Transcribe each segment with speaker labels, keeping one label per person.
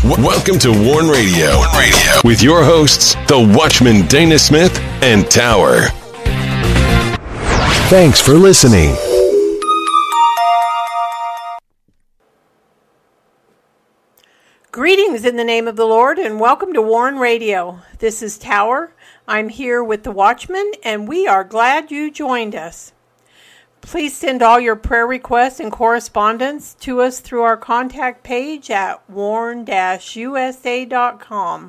Speaker 1: Welcome to Warn Radio. With your hosts, the Watchman Dana Smith and Tower. Thanks for listening.
Speaker 2: Greetings in the name of the Lord and welcome to Warn Radio. This is Tower. I'm here with the Watchman and we are glad you joined us. Please send all your prayer requests and correspondence to us through our contact page at warn-usa.com.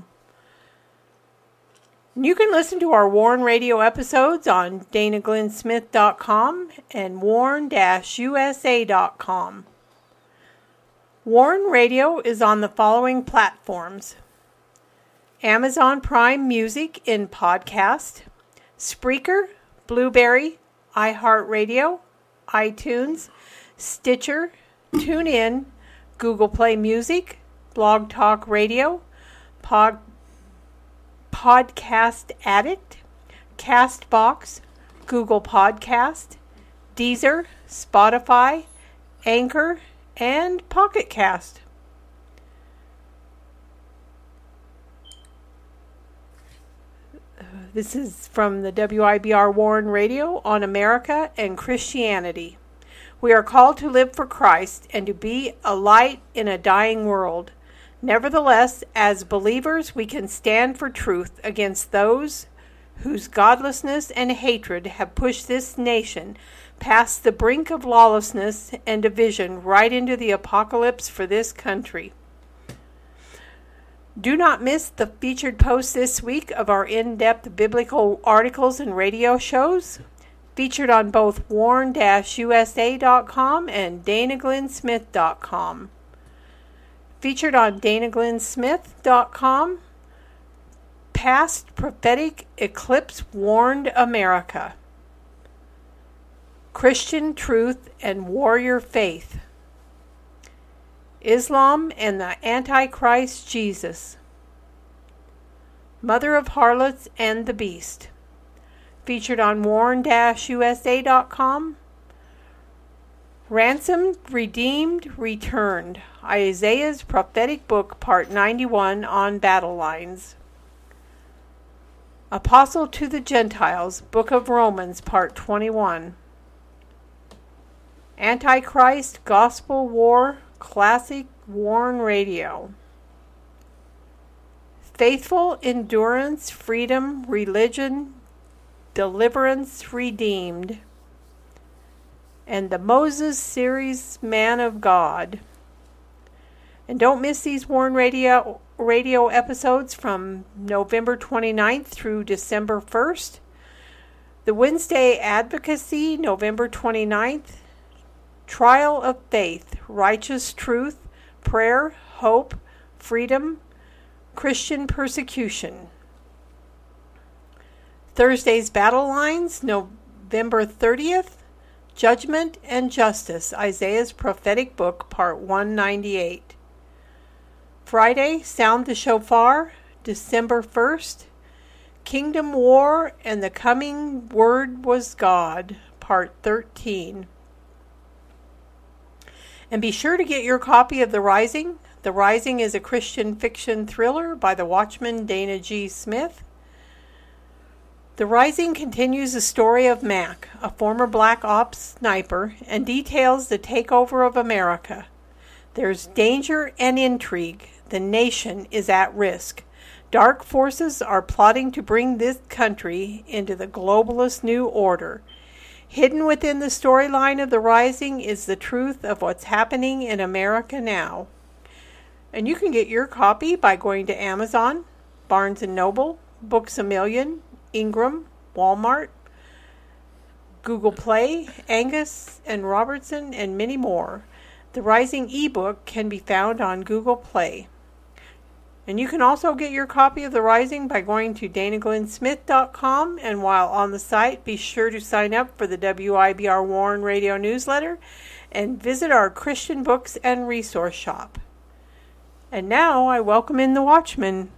Speaker 2: You can listen to our Warn Radio episodes on danaglennsmith.com and warn-usa.com. Warn Radio is on the following platforms: Amazon Prime Music in podcast, Spreaker, Blueberry, iHeartRadio, iTunes, Stitcher, TuneIn, Google Play Music, Blog Talk Radio, Podcast Addict, Castbox, Google Podcast, Deezer, Spotify, Anchor, and Pocket Cast. This is from the WIBR Warn Radio on America and Christianity. We are called to live for Christ and to be a light in a dying world. Nevertheless, as believers, we can stand for truth against those whose godlessness and hatred have pushed this nation past the brink of lawlessness and division right into the apocalypse for this country. Do not miss the featured posts this week of our in-depth biblical articles and radio shows, featured on both warn-usa.com and danaglennsmith.com. Featured on danaglennsmith.com, Past Prophetic Eclipse Warned America, Christian Truth and Warrior Faith, Islam and the Antichrist Jesus, Mother of Harlots and the Beast, featured on warn-usa.com, Ransomed, Redeemed, Returned, Isaiah's Prophetic Book, Part 91 on Battle Lines, Apostle to the Gentiles, Book of Romans, Part 21, Antichrist, Gospel War, Classic Warn Radio, Faithful, Endurance, Freedom, Religion, Deliverance, Redeemed, and the Moses series, Man of God. And don't miss these Warn Radio episodes from November 29th through December 1st. The Wednesday Advocacy, November 29th. Trial of Faith, Righteous Truth, Prayer, Hope, Freedom, Christian Persecution. Thursday's Battle Lines, November 30th, Judgment and Justice, Isaiah's Prophetic Book, Part 198. Friday, Sound the Shofar, December 1st, Kingdom War and the Coming Word Was God, Part 13. And be sure to get your copy of The Rising. The Rising is a Christian fiction thriller by the Watchman Dana G. Smith. The Rising continues the story of Mac, a former Black Ops sniper, and details the takeover of America. There's danger and intrigue. The nation is at risk. Dark forces are plotting to bring this country into the globalist new order. Hidden within the storyline of The Rising is the truth of what's happening in America now. And you can get your copy by going to Amazon, Barnes & Noble, Books A Million, Ingram, Walmart, Google Play, Angus and Robertson, and many more. The Rising ebook can be found on Google Play. And you can also get your copy of The Rising by going to danaglennsmith.com, and while on the site, be sure to sign up for the WIBR Warn Radio newsletter and visit our Christian books and resource shop. And now I welcome in the Watchman.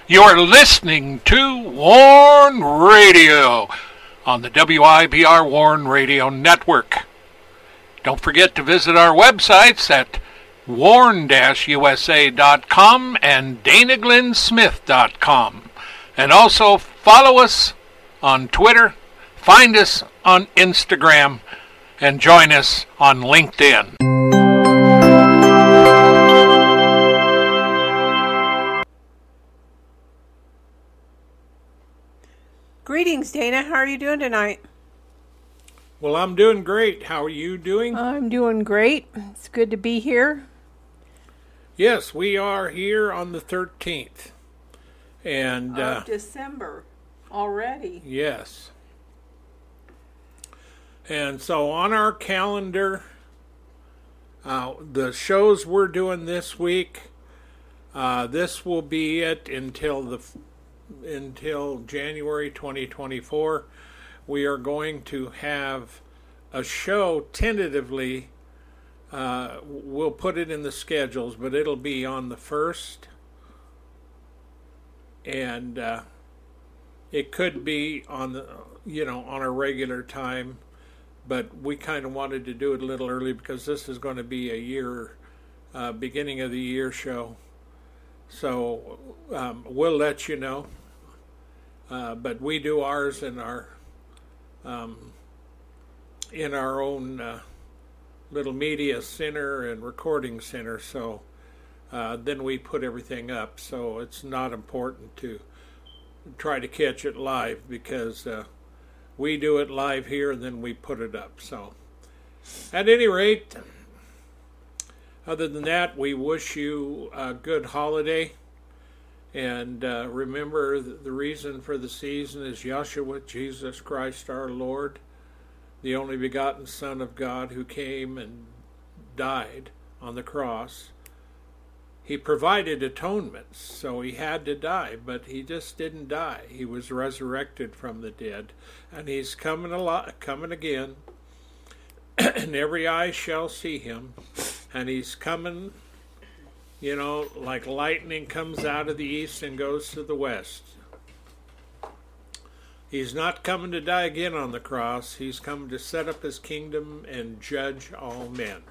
Speaker 3: You're listening to Warn Radio on the WIBR Warn Radio Network. Don't forget to visit our websites at warn-usa.com and danaglennsmith.com. And also follow us on Twitter, find us on Instagram, and join us on LinkedIn.
Speaker 2: Greetings, Dana. How are you doing tonight?
Speaker 3: Well, I'm doing great. How are you doing?
Speaker 2: I'm doing great. It's good to be here.
Speaker 3: Yes, we are here on the 13th. And
Speaker 2: of December already.
Speaker 3: Yes. And so on our calendar, the shows we're doing this week, this will be it until January 2024. We are going to have a show tentatively. We'll put it in the schedules, but it'll be on the 1st. And it could be on on a regular time, but we kind of wanted to do it a little early because this is going to be a beginning of the year show. So we'll let you know. But we do ours in our own little media center and recording center. So then we put everything up. So it's not important to try to catch it live because we do it live here and then we put it up. So at any rate, other than that, we wish you a good holiday. And remember, the reason for the season is Yeshua, Jesus Christ our Lord, the only begotten Son of God who came and died on the cross. He provided atonement, so he had to die, but he just didn't die. He was resurrected from the dead, and he's coming again, and every eye shall see him, and he's coming, like lightning comes out of the east and goes to the west. He's not coming to die again on the cross. He's coming to set up his kingdom and judge all men.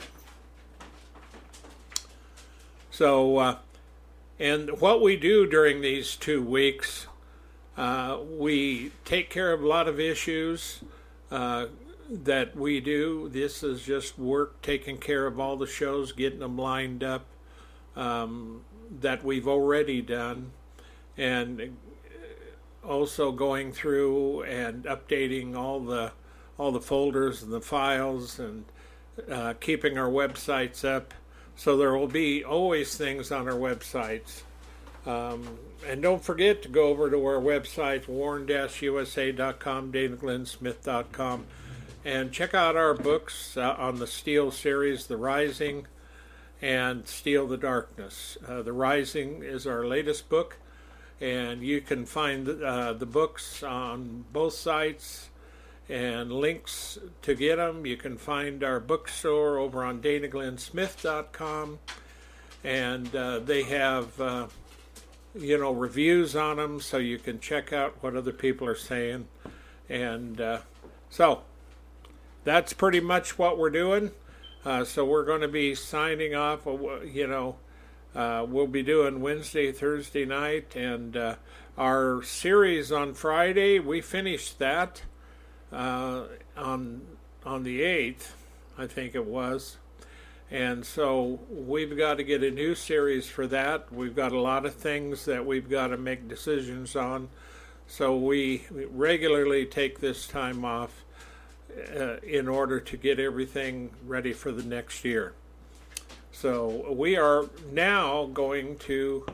Speaker 3: So, and what we do during these 2 weeks, we take care of a lot of issues that we do. This is just work, taking care of all the shows, getting them lined up. That we've already done, and also going through and updating all the folders and the files and keeping our websites up. So there will be always things on our websites. And don't forget to go over to our website, warn-usa.com, danaglennsmith.com, and check out our books on the Steel series, The Rising and Steal the Darkness. The Rising is our latest book, and you can find the books on both sites and links to get them. You can find our bookstore over on danaglennsmith.com, and they have reviews on them, so you can check out what other people are saying. And so that's pretty much what we're doing. So we're going to be signing off. We'll be doing Wednesday, Thursday night, and our series on Friday, we finished that on the 8th, I think it was. And so we've got to get a new series for that. We've got a lot of things that we've got to make decisions on. So we regularly take this time off in order to get everything ready for the next year. So we are now going to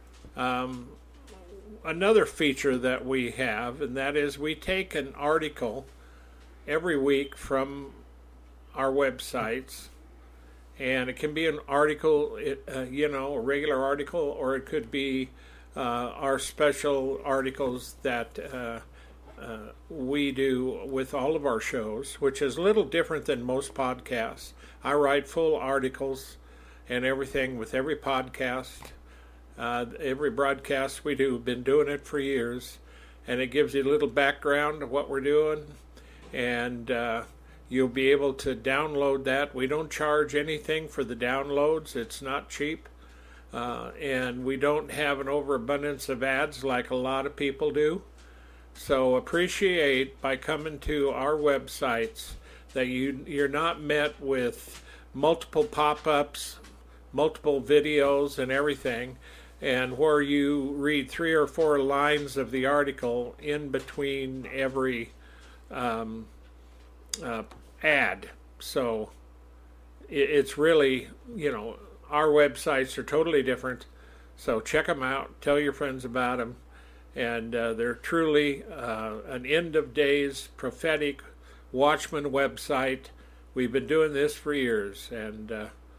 Speaker 3: another feature that we have, and that is we take an article every week from our websites, and it can be an article, a regular article, or it could be our special articles that we do with all of our shows, which is a little different than most podcasts. I write full articles and everything with every podcast. Every broadcast we do, we've been doing it for years, and it gives you a little background of what we're doing, and you'll be able to download that. We don't charge anything for the downloads. It's not cheap, and we don't have an overabundance of ads like a lot of people do. So appreciate by coming to our websites that you're not met with multiple pop-ups, multiple videos and everything, and where you read 3 or 4 lines of the article in between every ad. So it's really, our websites are totally different. So check them out. Tell your friends about them. And they're truly an end of days prophetic Watchman website. We've been doing this for years, and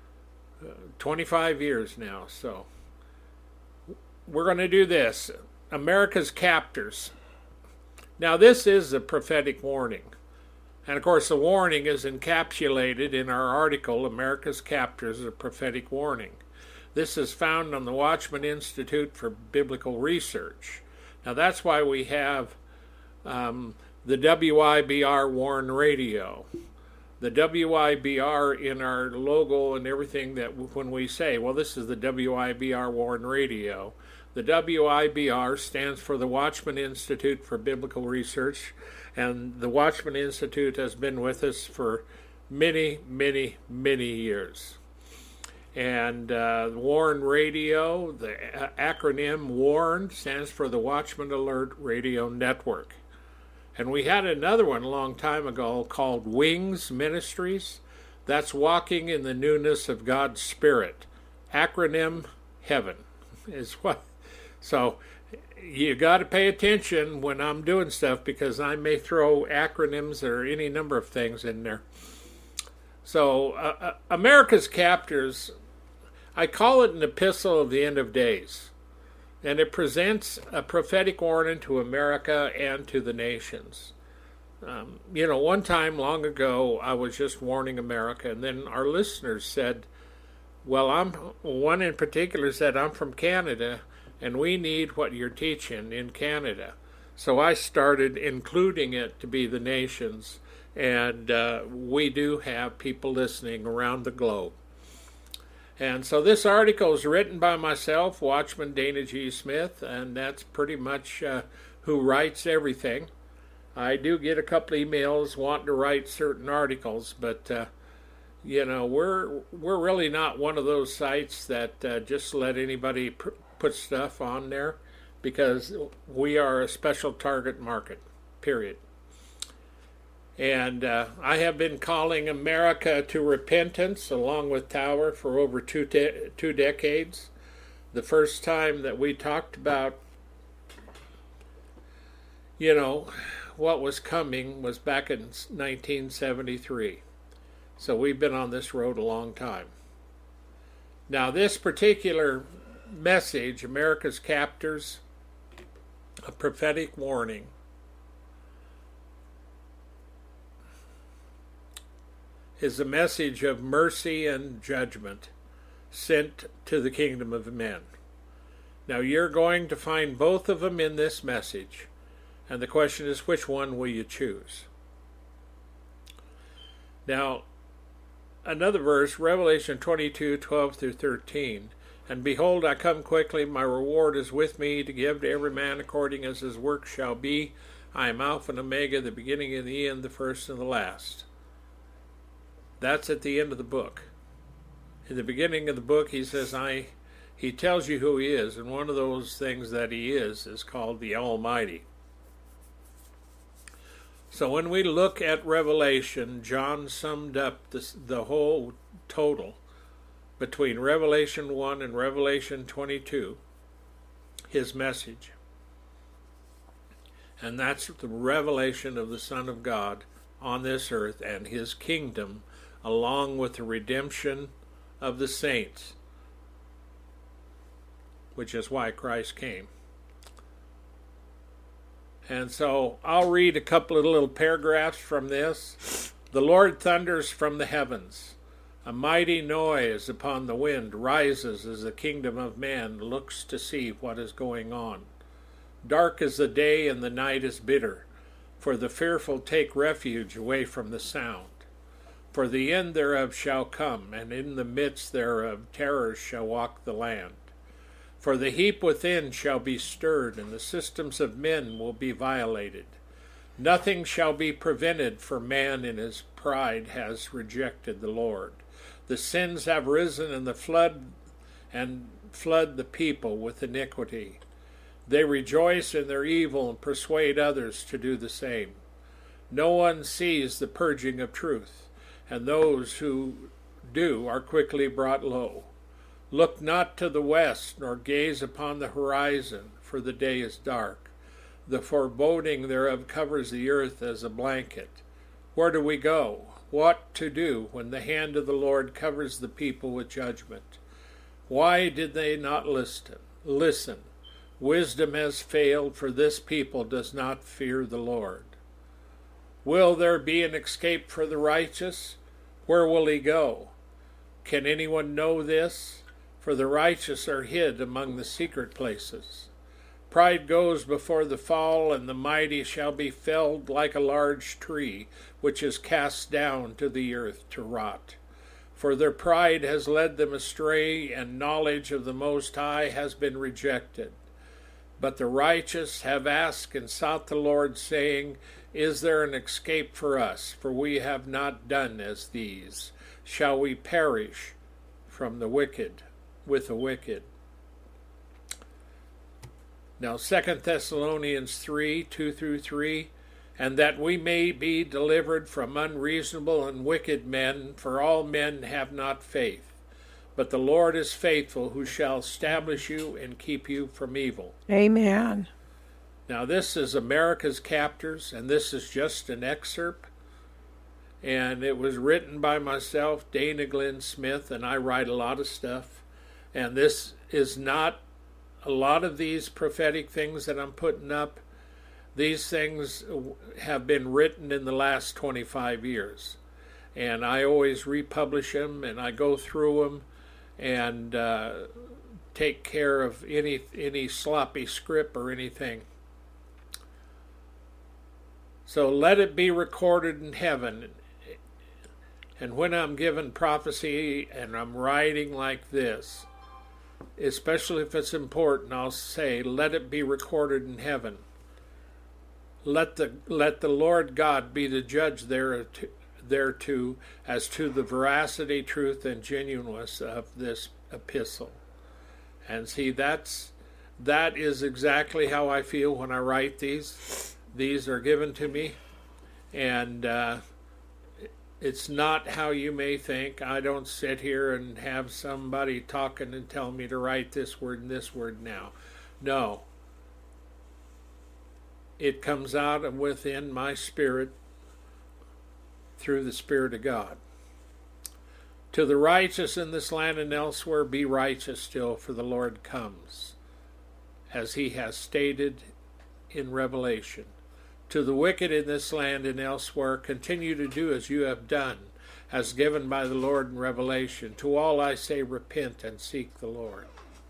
Speaker 3: 25 years now. So we're going to do this. America's Captors. Now this is a prophetic warning. And of course the warning is encapsulated in our article, America's Captors, a prophetic warning. This is found on the Watchman Institute for Biblical Research. Now that's why we have the WIBR Warn Radio. The WIBR in our logo and everything, that when we say, well, this is the WIBR Warn Radio, the WIBR stands for the Watchman Institute for Biblical Research, and the Watchman Institute has been with us for many, many, many years. And Warn Radio, the acronym WARN, stands for the Watchman Alert Radio Network. And we had another one a long time ago called Wings Ministries. That's Walking in the Newness of God's Spirit. Acronym Heaven is what. So you got to pay attention when I'm doing stuff, because I may throw acronyms or any number of things in there. So America's Captors, I call it an epistle of the end of days. And it presents a prophetic warning to America and to the nations. One time long ago, I was just warning America, and then our listeners said, well, one in particular said, I'm from Canada, and we need what you're teaching in Canada. So I started including it to be the nations, and we do have people listening around the globe. And so this article is written by myself, Watchman Dana G. Smith, and that's pretty much who writes everything. I do get a couple emails wanting to write certain articles, but we're really not one of those sites that just let anybody put stuff on there, because we are a special target market, period. And I have been calling America to repentance along with Tower for over two decades. The first time that we talked about, what was coming was back in 1973. So we've been on this road a long time. Now this particular message, America's Captors, a prophetic warning, is a message of mercy and judgment sent to the kingdom of men. Now you're going to find both of them in this message, and the question is, which one will you choose? Now, another verse, Revelation 22:12-13, and behold, I come quickly, my reward is with me, to give to every man according as his work shall be. I am Alpha and Omega, the beginning and the end, the first and the last. That's at the end of the book. In the beginning of the book, he says, he tells you who he is, and one of those things that he is called the Almighty. So when we look at Revelation, John summed up the whole total between Revelation 1 and Revelation 22, his message. And that's the revelation of the Son of God on this earth and his kingdom, along with the redemption of the saints, which is why Christ came. And so I'll read a couple of little paragraphs from this. The Lord thunders from the heavens. A mighty noise upon the wind rises as the kingdom of man looks to see what is going on. Dark is the day and the night is bitter, for the fearful take refuge away from the sound. For the end thereof shall come, and in the midst thereof terrors shall walk the land. For the heap within shall be stirred, and the systems of men will be violated. Nothing shall be prevented, for man in his pride has rejected the Lord. The sins have risen, and flood the people with iniquity. They rejoice in their evil and persuade others to do the same. No one sees the purging of truth, and those who do are quickly brought low. Look not to the west, nor gaze upon the horizon, for the day is dark. The foreboding thereof covers the earth as a blanket. Where do we go? What to do when the hand of the Lord covers the people with judgment? Why did they not listen? Wisdom has failed, for this people does not fear the Lord. Will there be an escape for the righteous? Where will he go? Can anyone know this? For the righteous are hid among the secret places. Pride goes before the fall, and the mighty shall be felled like a large tree, which is cast down to the earth to rot. For their pride has led them astray, and knowledge of the Most High has been rejected. But the righteous have asked and sought the Lord, saying, Is there an escape for us? For we have not done as these. Shall we perish from the wicked with the wicked? Now 2 Thessalonians 3, 2-3, and that we may be delivered from unreasonable and wicked men, for all men have not faith. But the Lord is faithful, who shall establish you and keep you from evil.
Speaker 2: Amen.
Speaker 3: Now this is America's Captors, and this is just an excerpt. And it was written by myself, Dana Glenn Smith, and I write a lot of stuff. And this is not a lot of these prophetic things that I'm putting up. These things have been written in the last 25 years. And I always republish them, and I go through them and take care of any sloppy script or anything. So let it be recorded in heaven. And when I'm given prophecy and I'm writing like this, especially if it's important, I'll say, let it be recorded in heaven. Let the Lord God be the judge thereto as to the veracity, truth, and genuineness of this epistle. And see, that is exactly how I feel when I write these. These are given to me, and it's not how you may think. I don't sit here and have somebody talking and tell me to write this word and this word now. No. It comes out of within my spirit through the Spirit of God. To the righteous in this land and elsewhere, be righteous still, for the Lord comes, as he has stated in Revelation. To the wicked in this land and elsewhere, continue to do as you have done, as given by the Lord in Revelation. To all I say, repent and seek the Lord.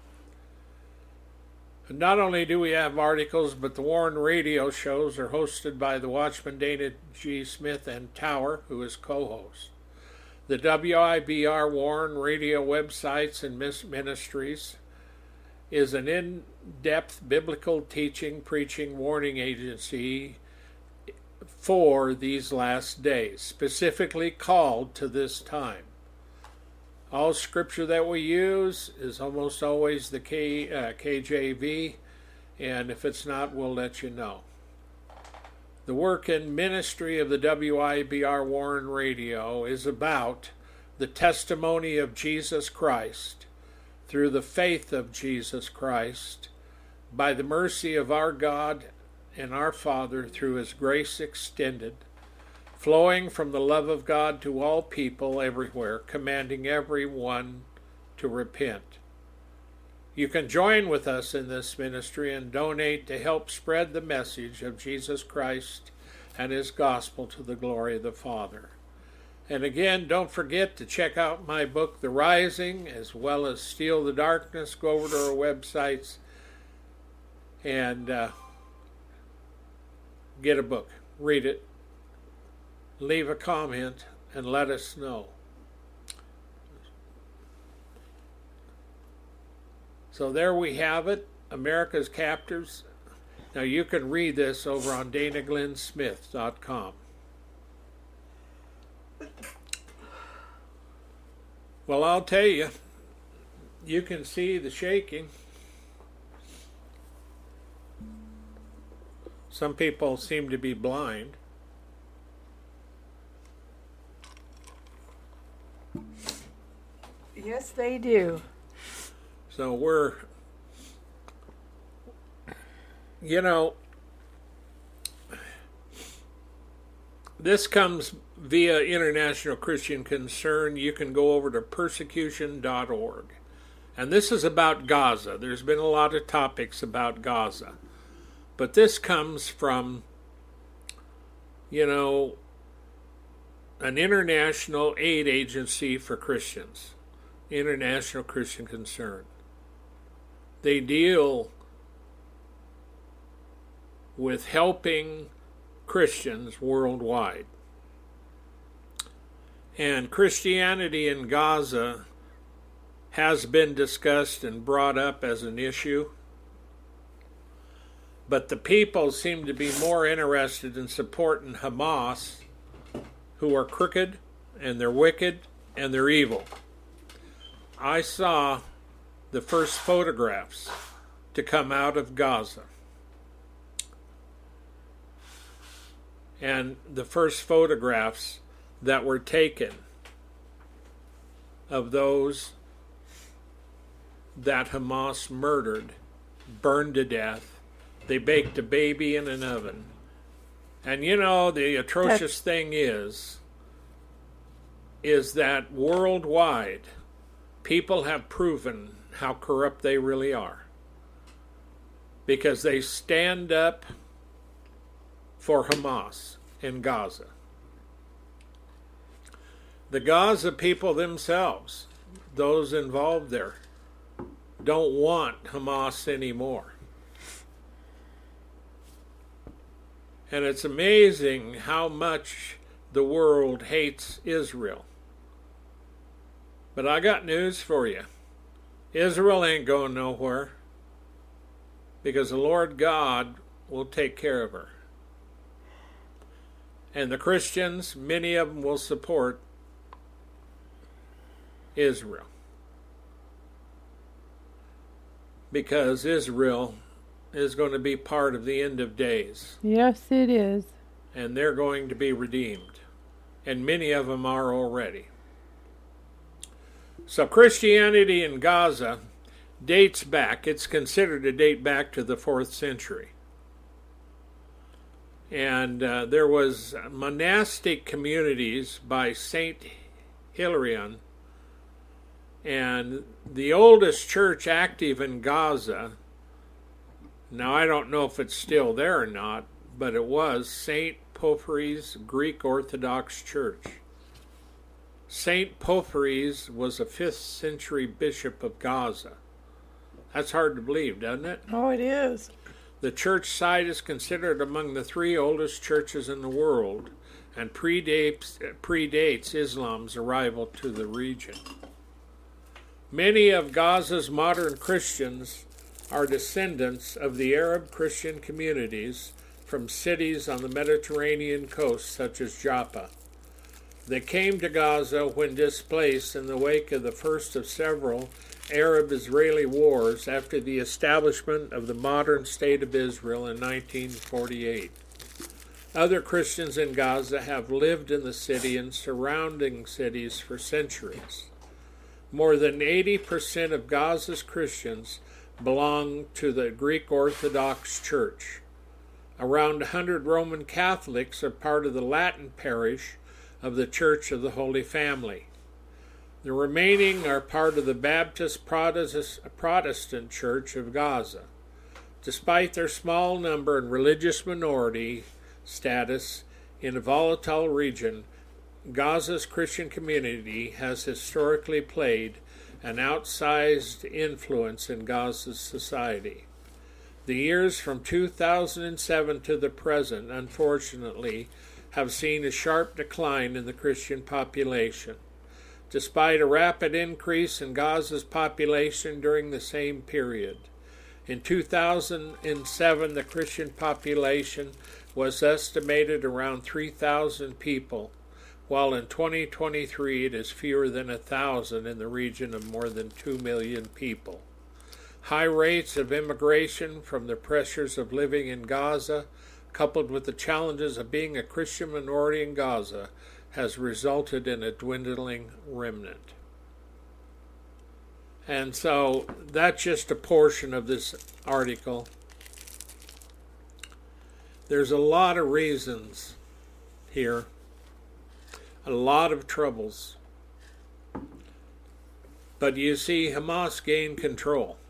Speaker 3: And not only do we have articles, but the Warren radio shows are hosted by the Watchman Dana G. Smith and Tower, who is co-host. The WIBR Warren radio websites and ministries is an in-depth biblical teaching, preaching, warning agency for these last days, specifically called to this time. All scripture that we use is almost always the KJV, and if it's not, we'll let you know. The work and ministry of the WIBR Warren Radio is about the testimony of Jesus Christ through the faith of Jesus Christ, by the mercy of our God and our Father through his grace extended, flowing from the love of God to all people everywhere, commanding everyone to repent. You can join with us in this ministry and donate to help spread the message of Jesus Christ and his gospel to the glory of the Father. And again, don't forget to check out my book, The Rising, as well as Steal the Darkness. Go over to our websites and get a book. Read it. Leave a comment and let us know. So there we have it, America's Captors. Now you can read this over on DanaGlynnSmith.com. Well, I'll tell you, you can see the shaking. Some people seem to be blind.
Speaker 2: Yes, they do.
Speaker 3: So we're, this comes via International Christian Concern. You can go over to persecution.org. And this is about Gaza. There's been a lot of topics about Gaza. But this comes from, an international aid agency for Christians, International Christian Concern. They deal with helping Christians worldwide. And Christianity in Gaza has been discussed and brought up as an issue. But the people seem to be more interested in supporting Hamas, who are crooked, and they're wicked, and they're evil. I saw the first photographs to come out of Gaza. And the first photographs that were taken of those that Hamas murdered, burned to death. They baked a baby in an oven. And the atrocious thing is that worldwide, people have proven how corrupt they really are. Because they stand up for Hamas in Gaza. The Gaza people themselves, those involved there, don't want Hamas anymore. And it's amazing how much the world hates Israel. But I got news for you. Israel ain't going nowhere, because the Lord God will take care of her. And the Christians, many of them will support Israel, because Israel is going to be part of the end of days.
Speaker 2: Yes, it is.
Speaker 3: And they're going to be redeemed. And many of them are already. So Christianity in Gaza dates back, it's considered to date back to the 4th century. And there was monastic communities by Saint Hilarion. And the oldest church active in Gaza, now I don't know if it's still there or not, but it was St. Porphyry's Greek Orthodox Church. St. Porphyry's was a 5th century bishop of Gaza. That's hard to believe, doesn't it?
Speaker 2: Oh, it is.
Speaker 3: The church site is considered among the 3 oldest churches in the world and predates Islam's arrival to the region. Many of Gaza's modern Christians are descendants of the Arab Christian communities from cities on the Mediterranean coast, such as Jaffa. They came to Gaza when displaced in the wake of the first of several Arab-Israeli wars after the establishment of the modern State of Israel in 1948. Other Christians in Gaza have lived in the city and surrounding cities for centuries. More than 80% of Gaza's Christians belong to the Greek Orthodox Church. Around 100 Roman Catholics are part of the Latin parish of the Church of the Holy Family. The remaining are part of the Baptist Protestant Church of Gaza. Despite their small number and religious minority status in a volatile region, Gaza's Christian community has historically played an outsized influence in Gaza's society. The years from 2007 to the present, unfortunately, have seen a sharp decline in the Christian population, despite a rapid increase in Gaza's population during the same period. In 2007, the Christian population was estimated around 3,000 people, while in 2023 it is fewer than 1,000 in the region of more than 2 million people. High rates of immigration from the pressures of living in Gaza, coupled with the challenges of being a Christian minority in Gaza, has resulted in a dwindling remnant. And so that's just a portion of this article. There's a lot of reasons here, a lot of troubles. But you see, Hamas gained control.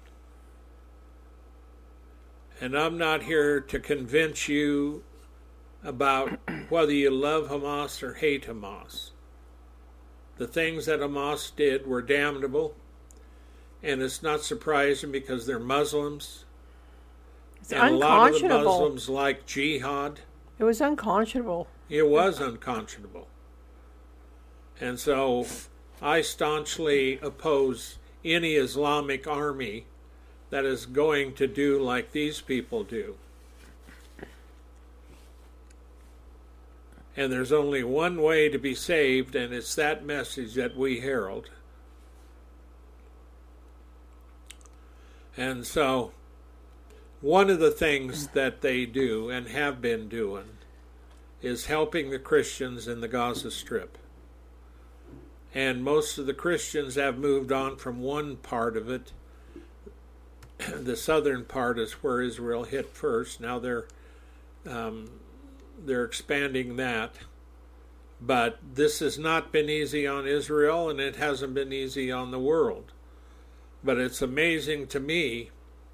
Speaker 3: And I'm not here to convince you about whether you love Hamas or hate Hamas. The things that Hamas did were damnable, and it's not surprising because they're Muslims.
Speaker 2: It's
Speaker 3: and
Speaker 2: unconscionable.
Speaker 3: A lot of the Muslims like jihad.
Speaker 2: It was unconscionable.
Speaker 3: It was unconscionable. And so I staunchly oppose any Islamic army that is going to do like these people do. And there's only one way to be saved, and it's that message that we herald. And so, one of the things that they do and have been doing is helping the Christians in the Gaza Strip. And most of the Christians have moved on from one part of it. The southern part is where Israel hit first. Now they're expanding that. But this has not been easy on Israel, and it hasn't been easy on the world. But it's amazing to me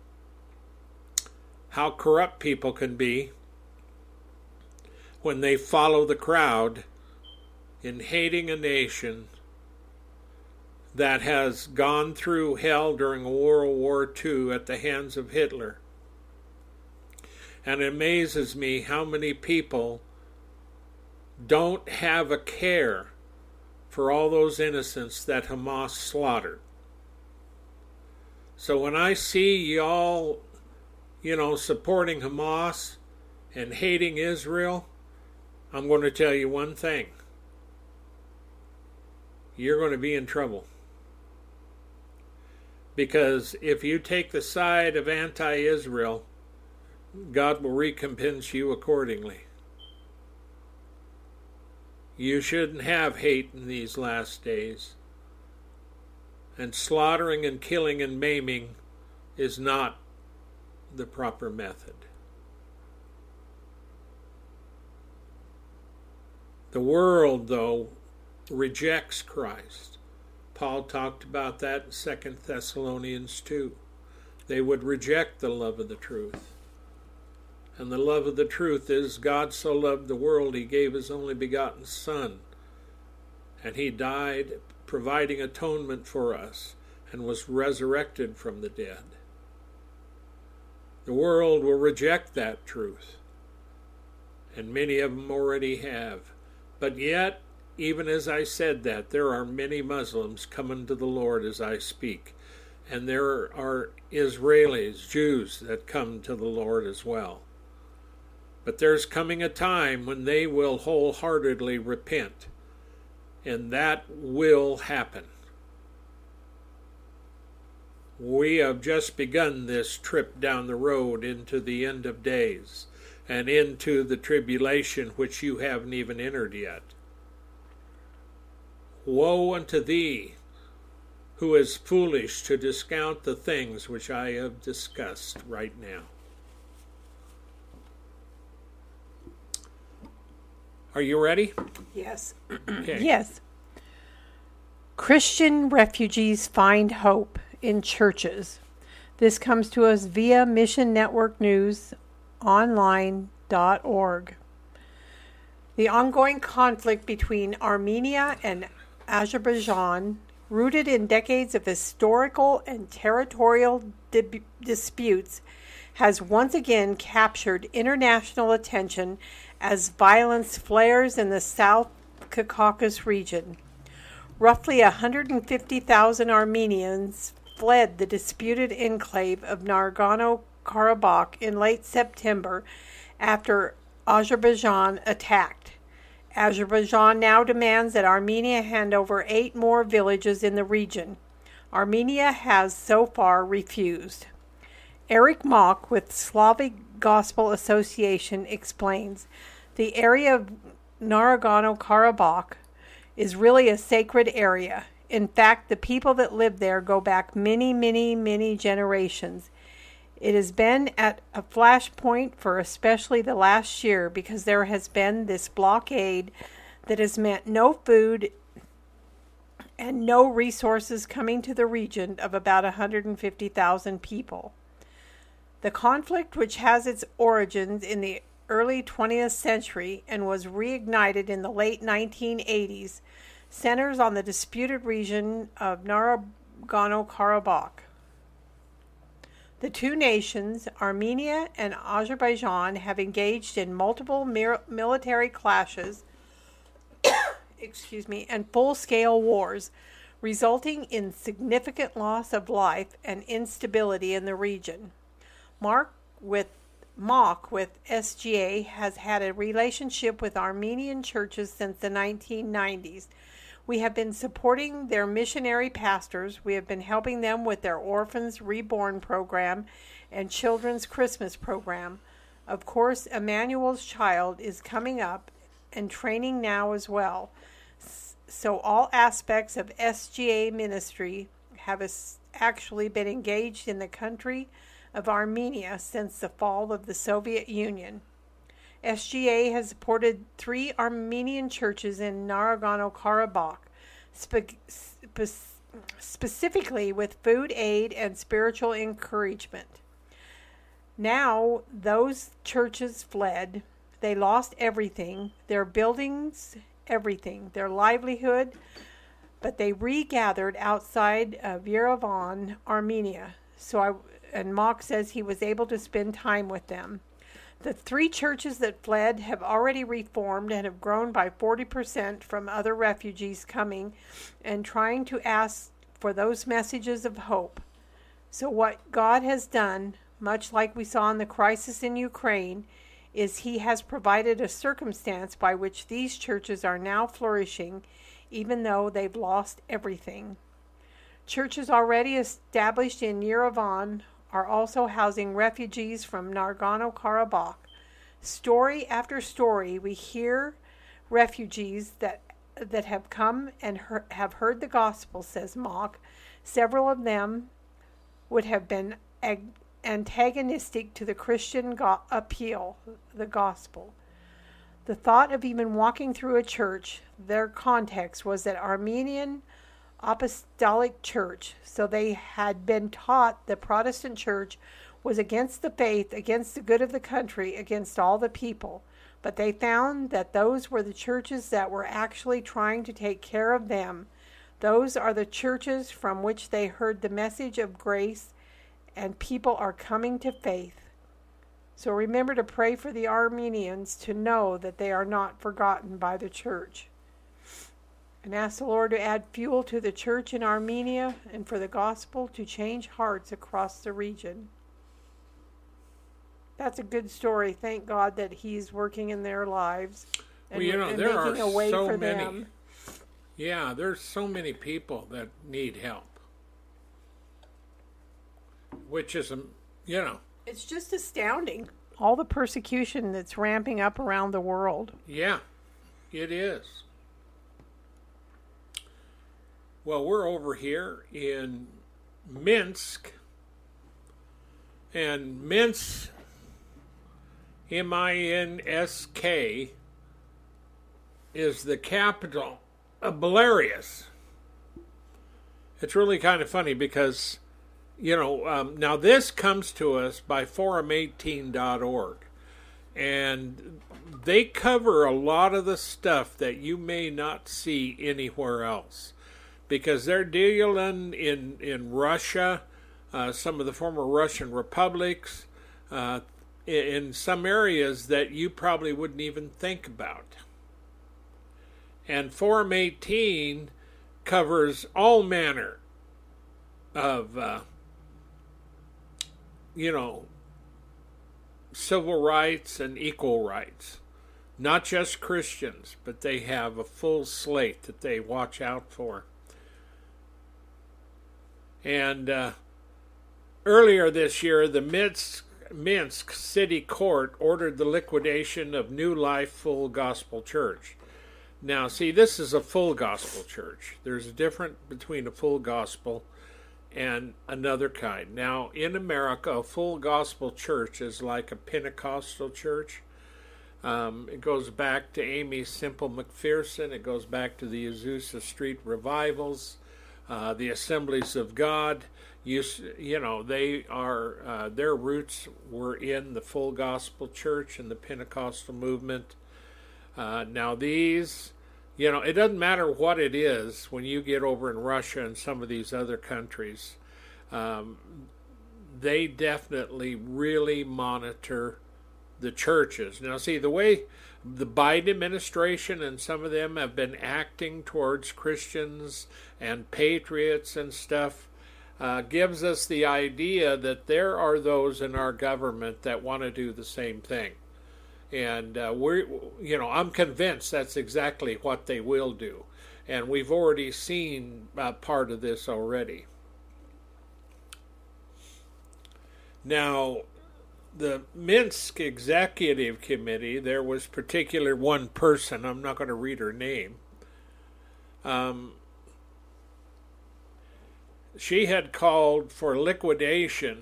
Speaker 3: how corrupt people can be when they follow the crowd in hating a nation that has gone through hell during World War II at the hands of Hitler. And it amazes me how many people don't have a care for all those innocents that Hamas slaughtered. So when I see y'all, supporting Hamas and hating Israel, I'm going to tell you one thing. You're going to be in trouble. Because if you take the side of anti-Israel, God will recompense you accordingly. You shouldn't have hate in these last days. And slaughtering and killing and maiming is not the proper method. The world, though, rejects Christ. Paul talked about that in 2 Thessalonians 2. They would reject the love of the truth. And the love of the truth is God so loved the world, he gave his only begotten Son. And he died providing atonement for us and was resurrected from the dead. The world will reject that truth. And many of them already have. But yet, even as I said that, there are many Muslims coming to the Lord as I speak. And there are Israelis, Jews, that come to the Lord as well. But there's coming a time when they will wholeheartedly repent. And that will happen. We have just begun this trip down the road into the end of days and into the tribulation which you haven't even entered yet. Woe unto thee, who is foolish to discount the things which I have discussed right now. Are you ready?
Speaker 2: Yes.
Speaker 3: Okay.
Speaker 2: Yes. Christian refugees find hope in churches. This comes to us via Mission Network News Online.org. The ongoing conflict between Armenia and Azerbaijan, rooted in decades of historical and territorial disputes, has once again captured international attention as violence flares in the South Caucasus region. Roughly 150,000 Armenians fled the disputed enclave of Nagorno-Karabakh in late September after Azerbaijan attacked. Azerbaijan now demands that Armenia hand over 8 more villages in the region. Armenia has so far refused. Eric Mock with Slavic Gospel Association explains, the area of Nagorno-Karabakh is really a sacred area. In fact, the people that live there go back many generations. It has been at a flashpoint for especially the last year because there has been this blockade that has meant no food and no resources coming to the region of about 150,000 people. The conflict, which has its origins in the early 20th century and was reignited in the late 1980s, centers on the disputed region of Nagorno-Karabakh. The two nations, Armenia and Azerbaijan, have engaged in multiple military clashes and full-scale wars, resulting in significant loss of life and instability in the region. Mock with SGA has had a relationship with Armenian churches since the 1990s. We have been supporting their missionary pastors. We have been helping them with their Orphans Reborn program and Children's Christmas program. Of course, Emmanuel's Child is coming up and training now as well. So all aspects of SGA ministry have actually been engaged in the country of Armenia since the fall of the Soviet Union. SGA has supported 3 Armenian churches in Nagorno-Karabakh, specifically with food aid and spiritual encouragement. Now, those churches fled. They lost everything, their buildings, everything, their livelihood, but they regathered outside of Yerevan, Armenia. And Mock says he was able to spend time with them. The 3 churches that fled have already reformed and have grown by 40% from other refugees coming and trying to ask for those messages of hope. So what God has done, much like we saw in the crisis in Ukraine, is He has provided a circumstance by which these churches are now flourishing, even though they've lost everything. Churches already established in Yerevan are also housing refugees from Nagorno-Karabakh. Story after story, we hear refugees that have come and have heard the gospel, says Mock. Several of them would have been antagonistic to the Christian appeal, the gospel. The thought of even walking through a church, their context was that Armenian Apostolic Church, so they had been taught the Protestant Church was against the faith, against the good of the country, against all the people. But they found that those were the churches that were actually trying to take care of them. Those are the churches from which they heard the message of grace, and people are coming to faith. So remember to pray for the Armenians to know that they are not forgotten by the church. And ask the Lord to add fuel to the church in Armenia and for the gospel to change hearts across the region. That's a good story. Thank God that He's working in their lives and, and
Speaker 3: there
Speaker 2: making
Speaker 3: are
Speaker 2: a way
Speaker 3: so
Speaker 2: for
Speaker 3: many.
Speaker 2: them.
Speaker 3: Yeah, there's so many people that need help. Which is,
Speaker 2: It's just astounding. All the persecution that's ramping up around the world.
Speaker 3: Yeah, it is. Well, we're over here in Minsk, and Minsk, M-I-N-S-K, is the capital of Belarus. It's really kind of funny because, now this comes to us by forum18.org, and they cover a lot of the stuff that you may not see anywhere else, because they're dealing in Russia, some of the former Russian republics, in some areas that you probably wouldn't even think about. And Form 18 covers all manner of, civil rights and equal rights. Not just Christians, but they have a full slate that they watch out for. And earlier this year, the Minsk City Court ordered the liquidation of New Life Full Gospel Church. Now, see, this is a full gospel church. There's a difference between a full gospel and another kind. Now, in America, a full gospel church is like a Pentecostal church. It goes back to Amy Semple McPherson. It goes back to the Azusa Street revivals, the Assemblies of God. They are their roots were in the full gospel church and the Pentecostal movement. Now these, it doesn't matter what it is when you get over in Russia and some of these other countries. They definitely really monitor the churches. Now, see, the way the Biden administration and some of them have been acting towards Christians and patriots and stuff gives us the idea that there are those in our government that want to do the same thing. And I'm convinced that's exactly what they will do. And we've already seen part of this already. Now, the Minsk Executive Committee, there was particular one person, I'm not going to read her name. She had called for liquidation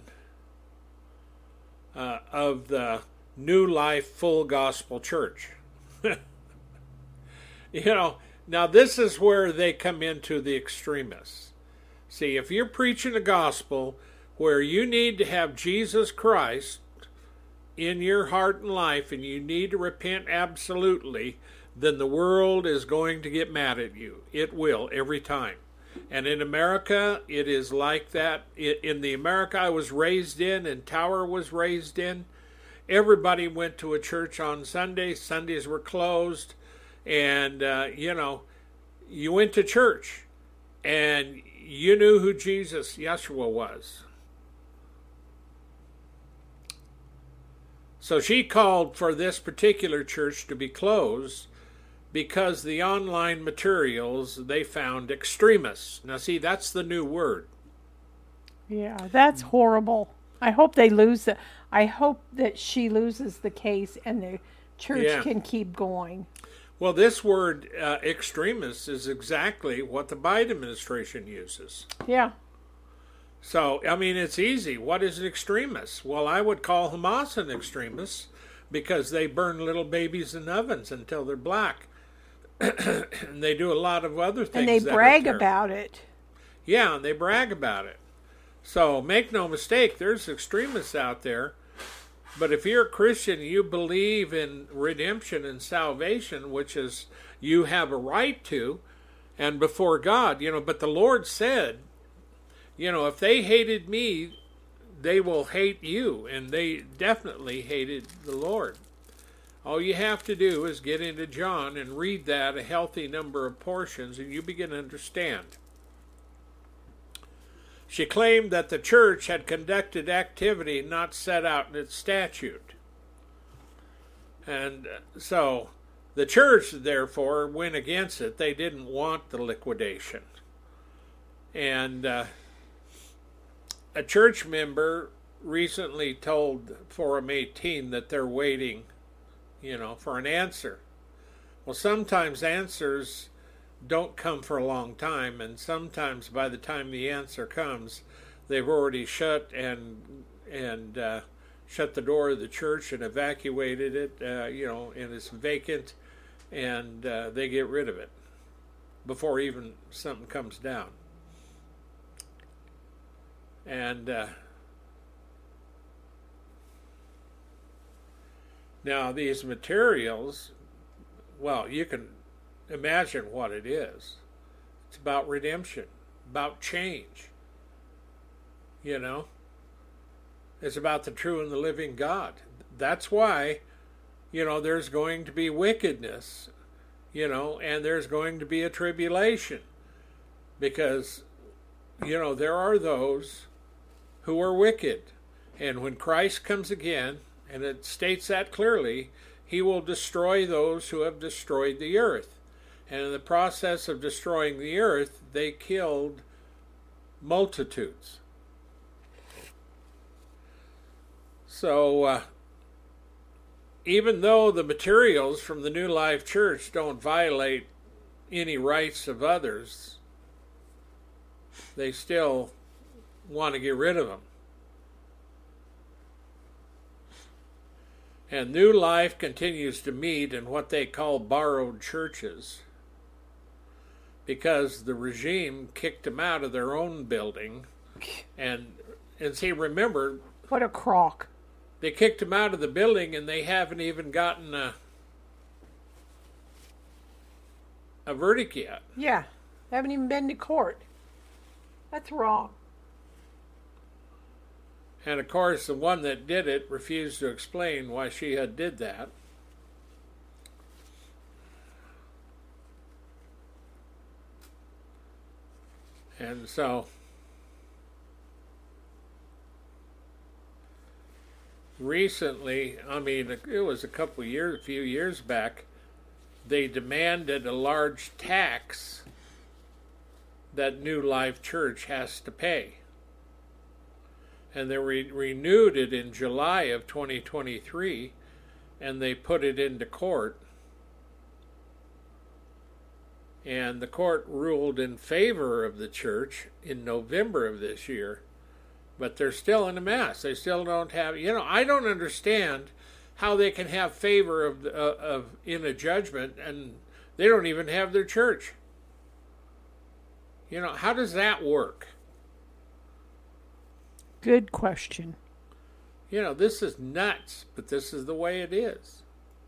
Speaker 3: of the New Life Full Gospel Church. Now this is where they come into the extremists. See, if you're preaching a gospel where you need to have Jesus Christ in your heart and life and you need to repent absolutely, then the world is going to get mad at you. It will, every time. And in America, it is like that. In the America I was raised in and Tower was raised in, everybody went to a church on Sunday. Sundays were closed. And, you went to church and you knew who Jesus, Yeshua, was. So she called for this particular church to be closed because the online materials they found extremists. Now, see, that's the new word.
Speaker 2: Yeah, that's horrible. I hope they lose it. I hope that she loses the case and the church can keep going.
Speaker 3: Well, this word extremist is exactly what the Biden administration uses.
Speaker 2: Yeah.
Speaker 3: So, it's easy. What is an extremist? Well, I would call Hamas an extremist because they burn little babies in ovens until they're black. And they do a lot of other things.
Speaker 2: And they brag about it.
Speaker 3: Yeah, and they brag about it. So, make no mistake, there's extremists out there. But if you're a Christian, you believe in redemption and salvation, which is you have a right to, and before God, but the Lord said, if they hated me, they will hate you. And they definitely hated the Lord. All you have to do is get into John and read that a healthy number of portions, and you begin to understand. She claimed that the church had conducted activity not set out in its statute. And so the church, therefore, went against it. They didn't want the liquidation. And a church member recently told Forum 18 that they're waiting, for an answer. Well, sometimes answers don't come for a long time, and sometimes by the time the answer comes, they've already shut shut the door of the church and evacuated it, and it's vacant, and they get rid of it before even something comes down. And Now, these materials, well, you can imagine what it is. It's about redemption, about change. You know? It's about the true and the living God. That's why, there's going to be wickedness, and there's going to be a tribulation. Because, there are those who are wicked. And when Christ comes again, and it states that clearly, he will destroy those who have destroyed the earth. And in the process of destroying the earth, they killed multitudes. So, even though the materials from the New Life Church don't violate any rights of others, they still want to get rid of them. And New Life continues to meet in what they call borrowed churches, because the regime kicked them out of their own building. And see, remember,
Speaker 2: what a crock.
Speaker 3: They kicked him out of the building, and they haven't even gotten a verdict yet.
Speaker 2: Yeah, they haven't even been to court. That's wrong.
Speaker 3: And of course, the one that did it refused to explain why she had did that. And so recently, it was a few years back, they demanded a large tax that New Life Church has to pay. And they renewed it in July of 2023, and they put it into court. And the court ruled in favor of the church in November of this year. But they're still in a mess. They still don't have, I don't understand how they can have favor in a judgment and they don't even have their church. How does that work?
Speaker 2: Good question.
Speaker 3: This is nuts, but this is the way it is.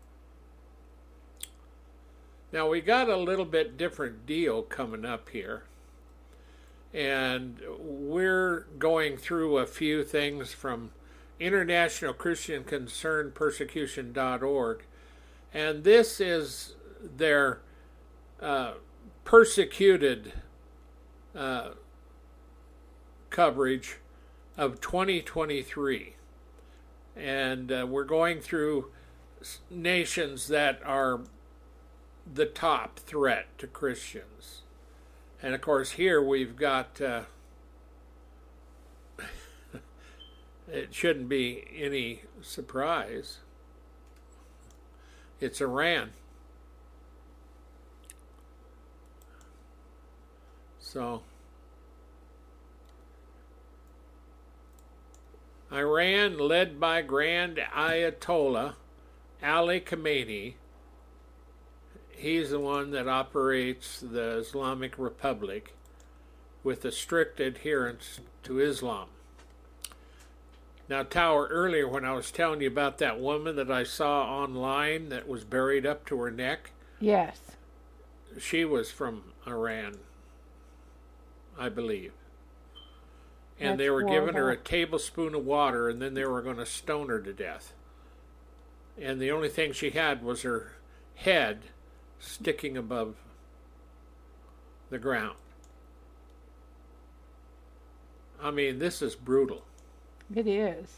Speaker 3: Now, we got a little bit different deal coming up here. And we're going through a few things from International Christian Concern Persecution.org. And this is their persecuted coverage of 2023. And we're going through nations that are the top threat to Christians. And of course, here we've got, it shouldn't be any surprise, it's Iran. So, Iran, led by Grand Ayatollah Ali Khamenei, he's the one that operates the Islamic Republic with a strict adherence to Islam. Now, Tower, earlier when I was telling you about that woman that I saw online that was buried up to her neck.
Speaker 2: Yes.
Speaker 3: She was from Iran, I believe. And
Speaker 2: That's
Speaker 3: they were
Speaker 2: horrible.
Speaker 3: giving her a tablespoon of water, and then they were going to stone her to death. And the only thing she had was her head sticking above the ground. This is brutal.
Speaker 2: It is.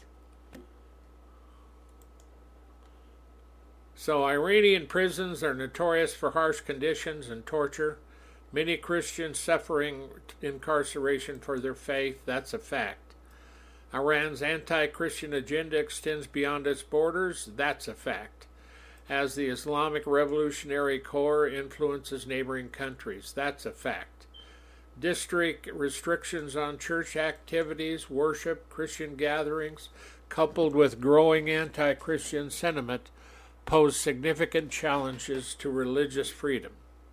Speaker 3: So, Iranian prisons are notorious for harsh conditions and torture. Many Christians suffering incarceration for their faith. That's a fact. Iran's anti-Christian agenda extends beyond its borders. That's a fact. As the Islamic Revolutionary Corps influences neighboring countries. That's a fact. District restrictions on church activities, worship, Christian gatherings, coupled with growing anti-Christian sentiment, pose significant challenges to religious freedom.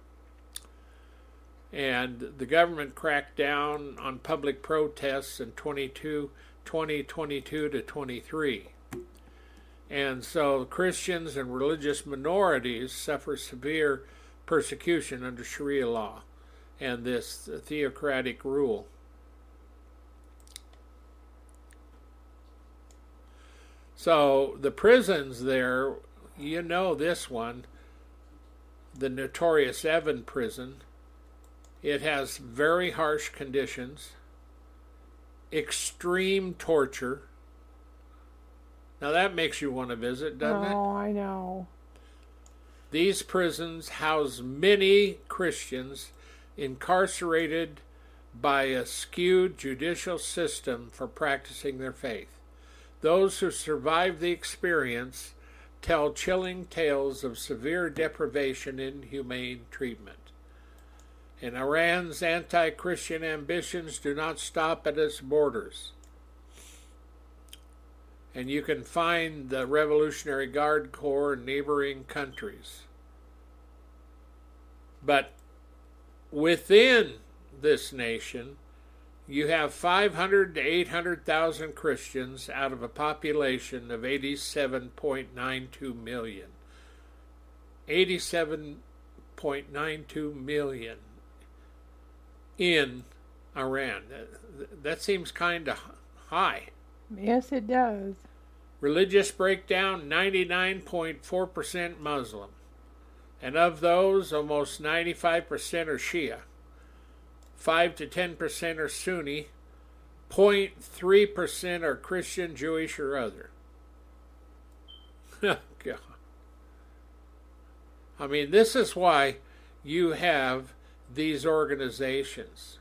Speaker 3: And the government cracked down on public protests in 2022 to 23. And so Christians and religious minorities suffer severe persecution under Sharia law and this theocratic rule. So the prisons there, you know this one, the notorious Evin prison, it has very harsh conditions, extreme torture. Now that makes you want to visit, doesn't it?
Speaker 2: Oh, I know.
Speaker 3: These prisons house many Christians incarcerated by a skewed judicial system for practicing their faith. Those who survive the experience tell chilling tales of severe deprivation and inhumane treatment. And Iran's anti-Christian ambitions do not stop at its borders. And you can find the Revolutionary Guard Corps in neighboring countries. But within this nation, you have 500 to 800,000 Christians out of a population of 87.92 million. 87.92 million in Iran. That seems kind of high.
Speaker 2: Yes, it does.
Speaker 3: Religious breakdown, 99.4% Muslim. And of those, almost 95% are Shia. 5 to 10% are Sunni. 0.3% are Christian, Jewish, or other. God. I mean, this is why you have these organizations.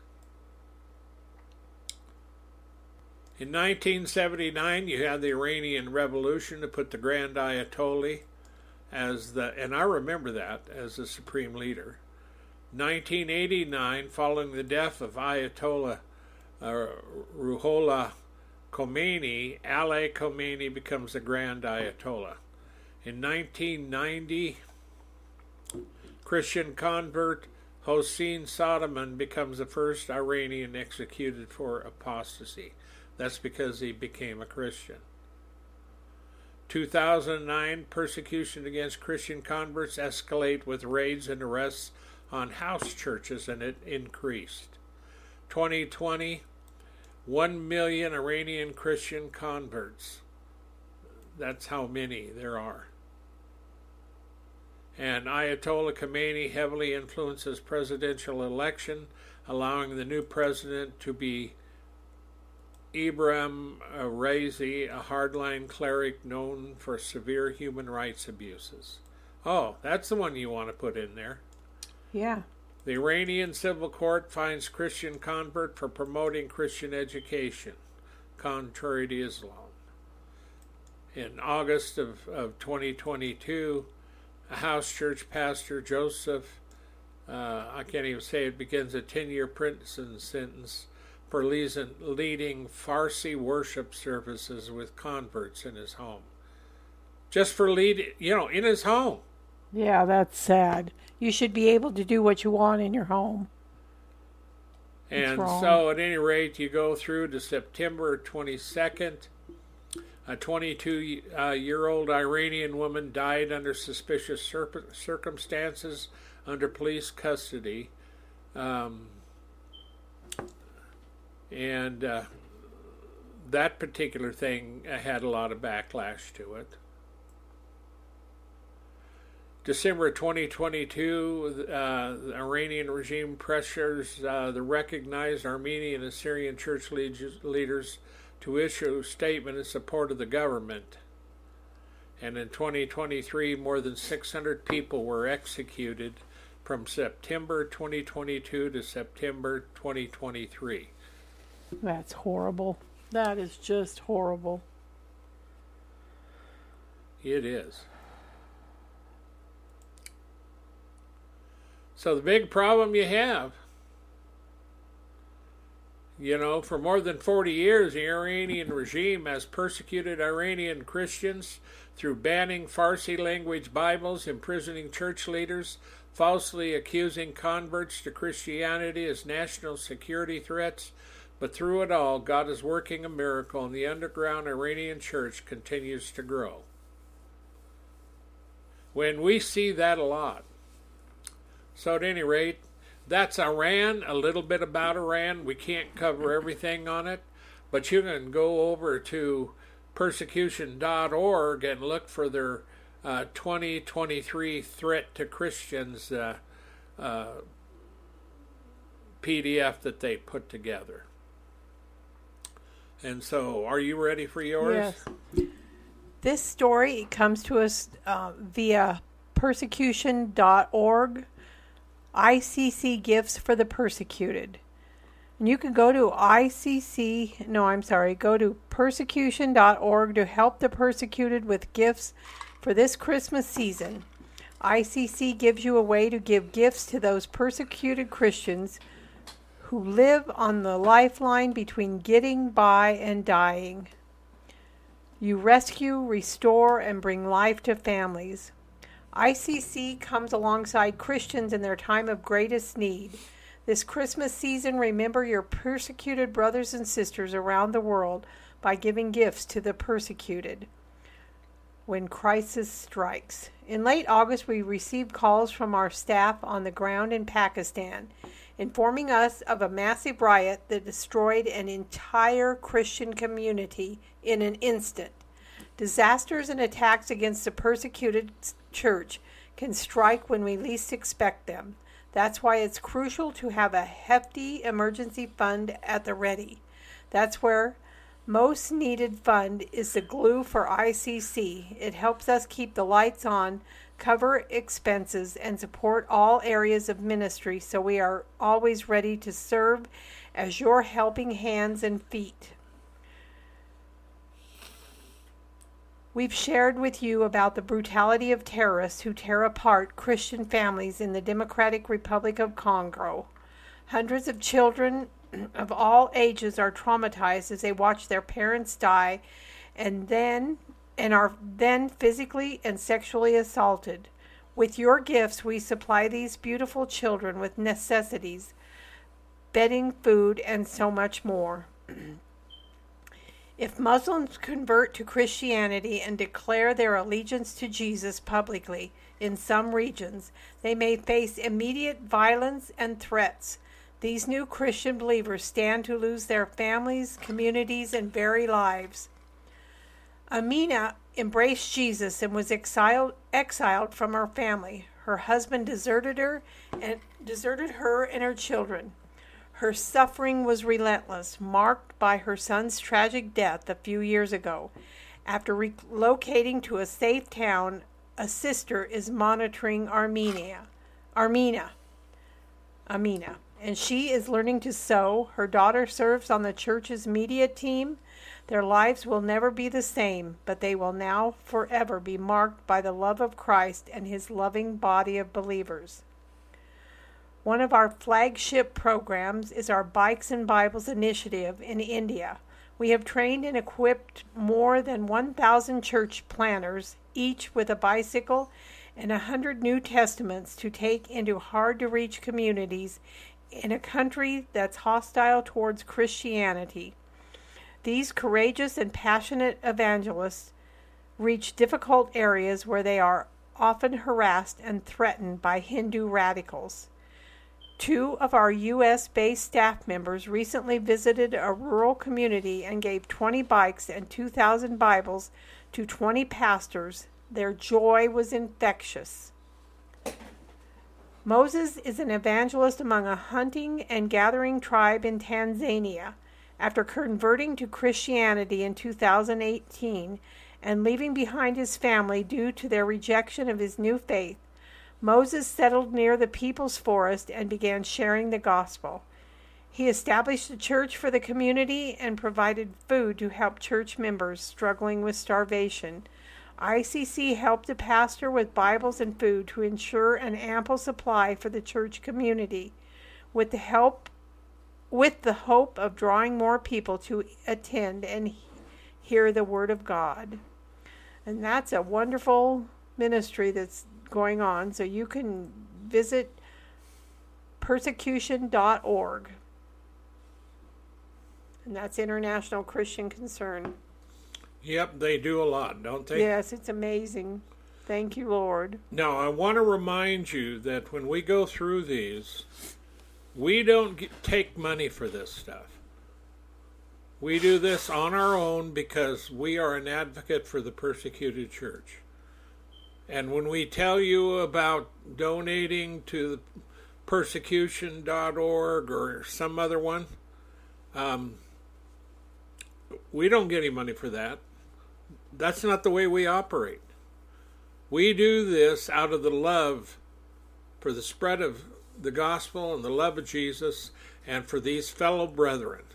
Speaker 3: In 1979, you had the Iranian Revolution to put the Grand Ayatollah and I remember that, as the supreme leader. 1989, following the death of Ayatollah Ruhollah Khomeini, Ali Khomeini becomes the Grand Ayatollah. In 1990, Christian convert Hossein Soleiman becomes the first Iranian executed for apostasy. That's because he became a Christian. 2009, persecution against Christian converts escalate with raids and arrests on house churches, and it increased. 2020, 1 million Iranian Christian converts. That's how many there are. And Ayatollah Khomeini heavily influences presidential election, allowing the new president to be Ibrahim Raisi, a hardline cleric known for severe human rights abuses. Oh, that's the one you want to put in there.
Speaker 2: Yeah.
Speaker 3: The Iranian civil court finds Christian convert for promoting Christian education, contrary to Islam. In August of 2022, a house church pastor, Joseph, I can't even say it, begins a 10-year prison sentence for leading Farsi worship services with converts in his home. Just for in his home.
Speaker 2: Yeah, that's sad. You should be able to do what you want in your home.
Speaker 3: And so, at any rate, you go through to September 22nd. A 22-year-old Iranian woman died under suspicious circumstances under police custody. And that particular thing had a lot of backlash to it. December 2022, the Iranian regime pressures the recognized Armenian and Syrian church leaders to issue a statement in support of the government. And in 2023, more than 600 people were executed from September 2022 to September 2023.
Speaker 2: That's horrible. That is just horrible.
Speaker 3: It is. So the big problem you have, for more than 40 years, the Iranian regime has persecuted Iranian Christians through banning Farsi language Bibles, imprisoning church leaders, falsely accusing converts to Christianity as national security threats. But through it all, God is working a miracle, and the underground Iranian church continues to grow. when we see that a lot. So at any rate, that's Iran, a little bit about Iran. We can't cover everything on it, but you can go over to persecution.org and look for their 2023 Threat to Christians PDF that they put together. And so, are you ready for yours?
Speaker 2: Yes. This story comes to us via persecution.org, ICC Gifts for the Persecuted. And you can go to go to persecution.org to help the persecuted with gifts for this Christmas season. ICC gives you a way to give gifts to those persecuted Christians who live on the lifeline between getting by and dying. You rescue, restore, and bring life to families. ICC comes alongside Christians in their time of greatest need. This Christmas season, remember your persecuted brothers and sisters around the world by giving gifts to the persecuted when crisis strikes. In late August, we received calls from our staff on the ground in Pakistan, informing us of a massive riot that destroyed an entire Christian community in an instant. Disasters and attacks against the persecuted church can strike when we least expect them. That's why it's crucial to have a hefty emergency fund at the ready. That's where most needed fund is the glue for ICC. It helps us keep the lights on, cover expenses, and support all areas of ministry, so we are always ready to serve as your helping hands and feet. We've shared with you about the brutality of terrorists who tear apart Christian families in the Democratic Republic of Congo. Hundreds of children of all ages are traumatized as they watch their parents die and are then physically and sexually assaulted. With your gifts, we supply these beautiful children with necessities, bedding, food, and so much more. If Muslims convert to Christianity and declare their allegiance to Jesus publicly in some regions, they may face immediate violence and threats. These new Christian believers stand to lose their families, communities, and very lives. Amina embraced Jesus and was exiled from her family. Her husband deserted her and her children. Her suffering was relentless, marked by her son's tragic death a few years ago. After relocating to a safe town, a sister is monitoring Amina, and she is learning to sew. Her daughter serves on the church's media team. Their lives will never be the same, but they will now forever be marked by the love of Christ and his loving body of believers. One of our flagship programs is our Bikes and Bibles initiative in India. We have trained and equipped more than 1,000 church planners, each with a bicycle and 100 New Testaments to take into hard-to-reach communities in a country that's hostile towards Christianity. These courageous and passionate evangelists reach difficult areas where they are often harassed and threatened by Hindu radicals. 2 of our U.S.-based staff members recently visited a rural community and gave 20 bikes and 2,000 Bibles to 20 pastors. Their joy was infectious. Moses is an evangelist among a hunting and gathering tribe in Tanzania. After converting to Christianity in 2018 and leaving behind his family due to their rejection of his new faith, Moses settled near the people's forest and began sharing the gospel. He established a church for the community and provided food to help church members struggling with starvation. ICC helped the pastor with Bibles and food to ensure an ample supply for the church community, with the hope of drawing more people to attend and hear the Word of God. And that's a wonderful ministry that's going on, so you can visit persecution.org, and that's International Christian Concern.
Speaker 3: Yep, they do a lot, don't they?
Speaker 2: Yes, it's amazing. Thank you, Lord.
Speaker 3: Now, I want to remind you that when we go through these, we don't take money for this stuff. We do this on our own because we are an advocate for the persecuted church. And when we tell you about donating to persecution.org or some other one, we don't get any money for that. That's not the way we operate. We do this out of the love for the spread of the gospel and the love of Jesus and for these fellow brethren.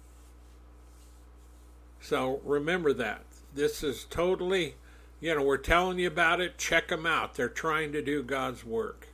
Speaker 3: So remember that. This is totally, we're telling you about it. Check them out. They're trying to do God's work.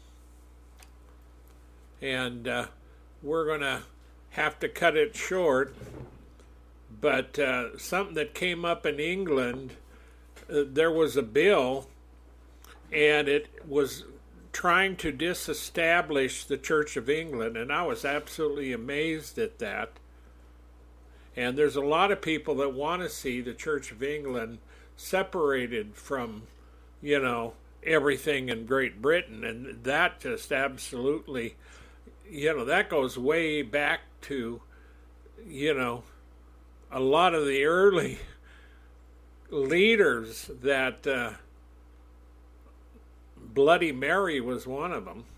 Speaker 3: And we're going to have to cut it short. But something that came up in England, there was a bill, and it was trying to disestablish the Church of England, and I was absolutely amazed at that. And there's a lot of people that want to see the Church of England separated from, everything in Great Britain, and that just absolutely, that goes way back to, a lot of the early leaders that Bloody Mary was one of them.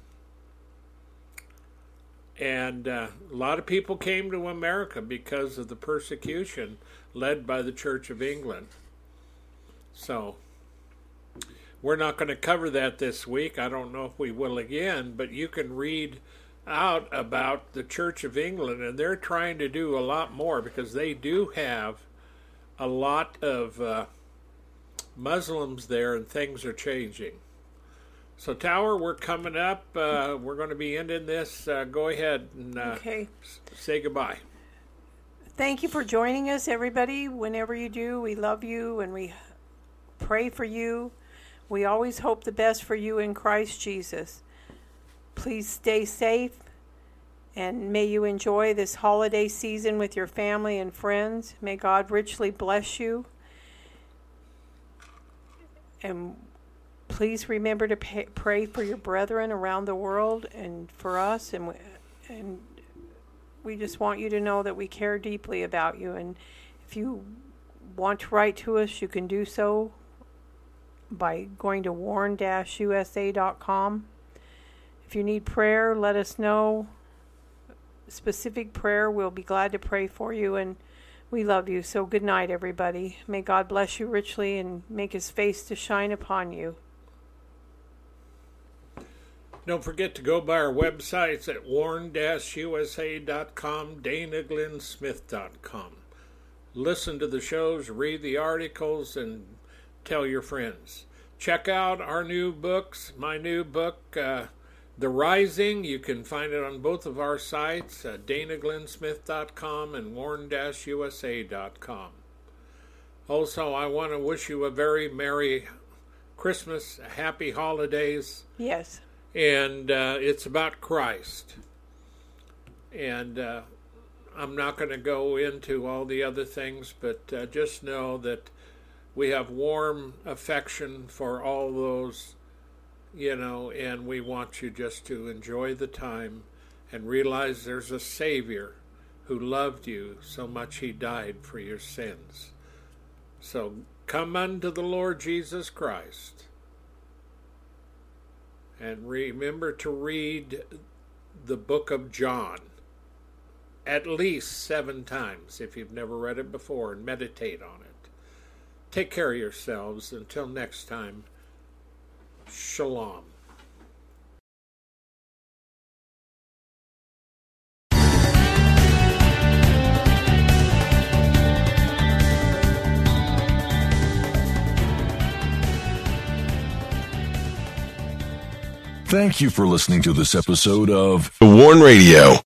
Speaker 3: And a lot of people came to America because of the persecution led by the Church of England. So we're not going to cover that this week. I don't know if we will again, but you can read out about the Church of England, and they're trying to do a lot more because they do have a lot of Muslims there, and things are changing. So, Tower, we're coming up. We're going to be ending this. Go ahead and say goodbye.
Speaker 2: Thank you for joining us, everybody. Whenever you do, we love you and we pray for you. We always hope the best for you in Christ Jesus. Please stay safe, and may you enjoy this holiday season with your family and friends. May God richly bless you. And please remember to pray for your brethren around the world and for us. And we just want you to know that we care deeply about you. And if you want to write to us, you can do so by going to warn-usa.com. If you need prayer, let us know. Specific prayer, we'll be glad to pray for you, and we love you. So good night, everybody. May God bless you richly and make his face to shine upon you.
Speaker 3: Don't forget to go by our websites at warn-usa.com, danaglennsmith.com. Listen to the shows, read the articles, and tell your friends. Check out our new books. My new book, The Rising. You can find it on both of our sites, danaglennsmith.com and warn-usa.com. Also, I want to wish you a very Merry Christmas, happy holidays.
Speaker 2: Yes.
Speaker 3: And it's about Christ. And I'm not going to go into all the other things, but just know that we have warm affection for all those, and we want you just to enjoy the time and realize there's a Savior who loved you so much he died for your sins. So come unto the Lord Jesus Christ. And remember to read the book of John at least 7 times if you've never read it before, and meditate on it. Take care of yourselves. Until next time, Shalom.
Speaker 1: Thank you for listening to this episode of The Warn Radio